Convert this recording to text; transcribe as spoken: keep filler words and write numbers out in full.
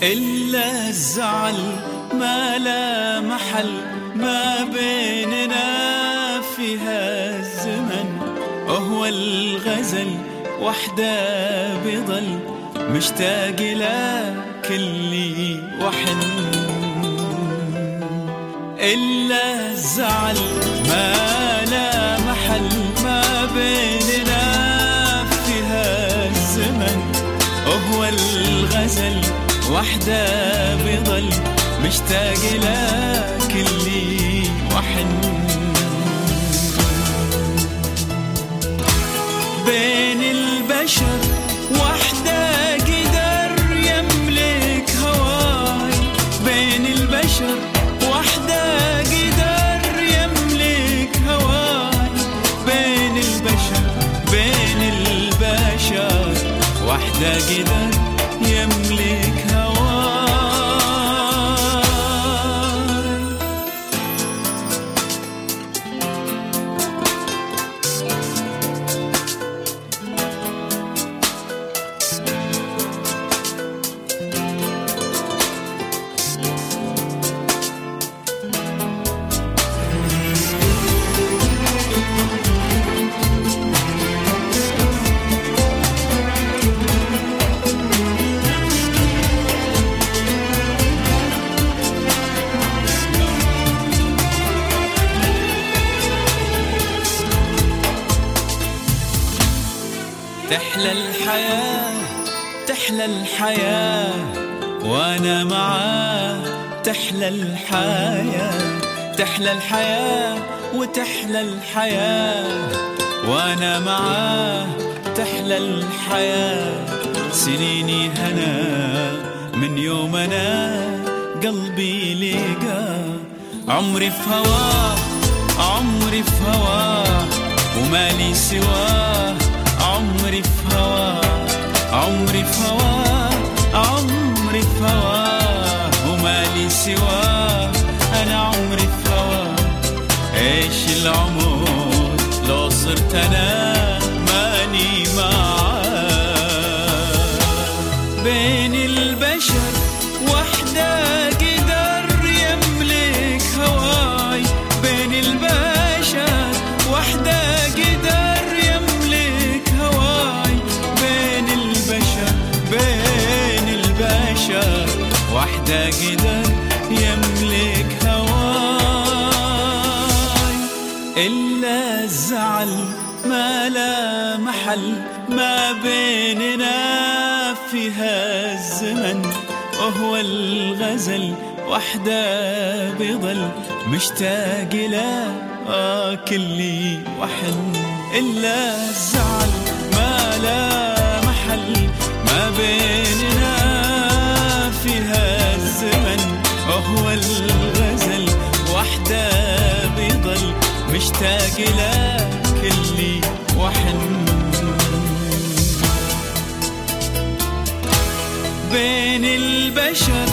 إلا الزعل ما لا محل ما بيننا في هالزمن، وهو الغزل وحده بضل مشتاق لك اللي وحن. إلا الزعل ما لا محل ما بيننا في هالزمن، وهو الغزل وحده بضل مشتاق لك اللي وحن. بين البشر وحده قدر يملك هواي، بين البشر وحده قدر يملك هواي، بين البشر بين البشر وحده قدر يملك هواي. تحلى الحياة تحلى الحياة وأنا معاه، تحلى الحياة تحلى الحياة وتحلى الحياة وأنا معاه، تحلى الحياة. سنيني هنا من يوم أنا قلبي لقى، عمري في هواه عمري في هواه ومالي سواه، عمري في هواه عمري في هواه عمري في هواه ومالي سواه، أنا عمري في هواه. إيش العمر لو صرت أنا ماني معاه. بين البشر وحده قدر يملك هواي، بين البشر وحده قدر يملك هواي، بين البشر بين البشر وحده قدر يملك هواي. إلا الزعل ما لا محل ما بيننا في هالزمن، وهو الغزل وحده بضل مشتاق لك اللي وحن. إلا الزعل ما لا محل ما بيننا في هالزمن، وهو الغزل وحده بضل مشتاق لك اللي وحن. بين البشر